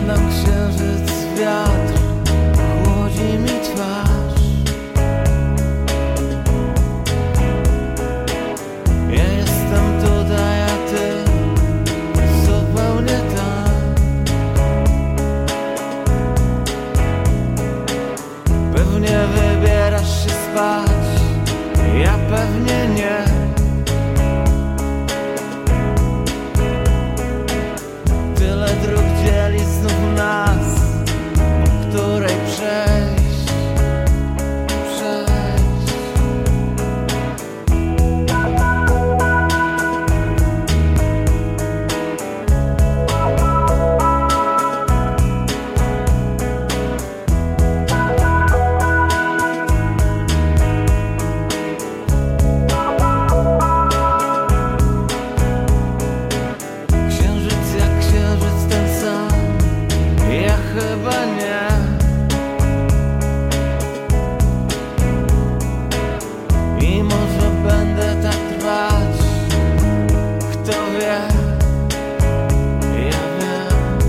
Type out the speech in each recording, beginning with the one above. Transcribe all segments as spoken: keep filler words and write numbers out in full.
nam księżyc, wiatr chłodzi mi twarz. Ja jestem tutaj, a ty zupełnie tam. Pewnie wybierasz się spać, ja pewnie nie. Tyle dróg dzieli znów nas, po której przejść, przejść. Księżyc jak księżyc ten sam, ja chyba nie. I może będę tak trwać, kto wie, ja wiem.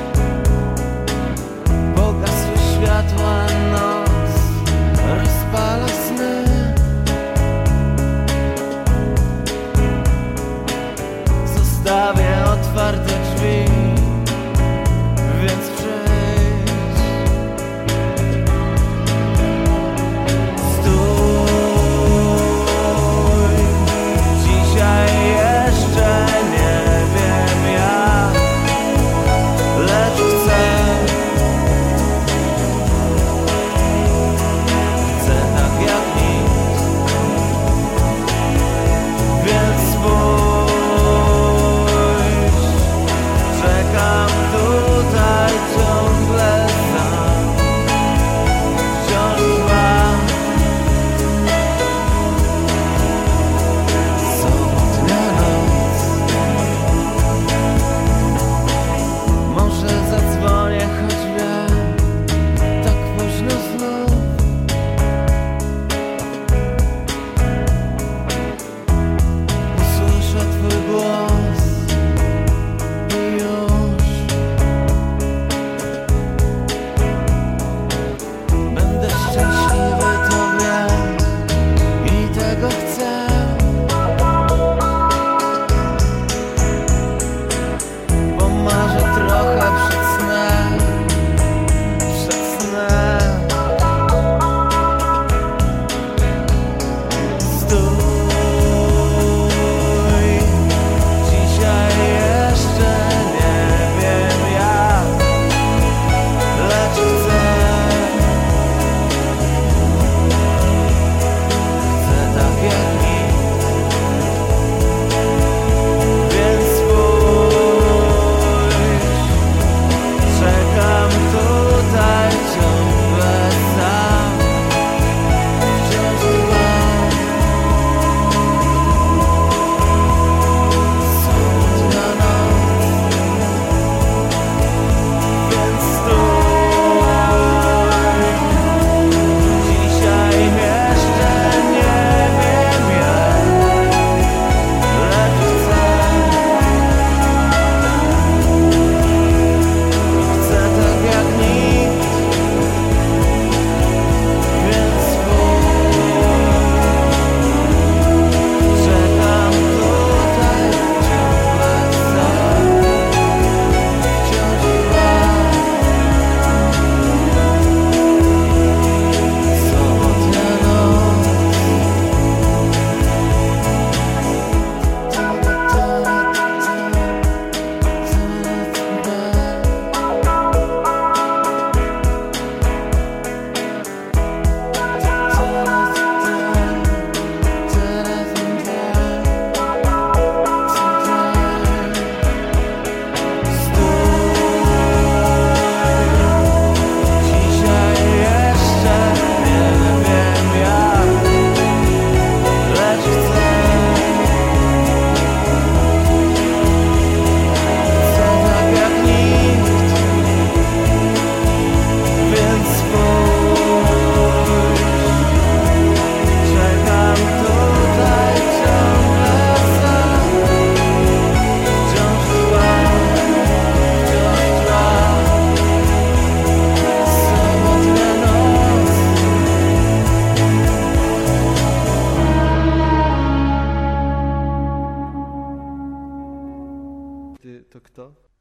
Pogasły światła, noc rozpala sny. Zostawię otwarte drzwi, więc przyjdź. Stój, dzisiaj jeszcze nie wiem jak, lecz chcę. Chcę tak jak nic, więc spójrz, że kto?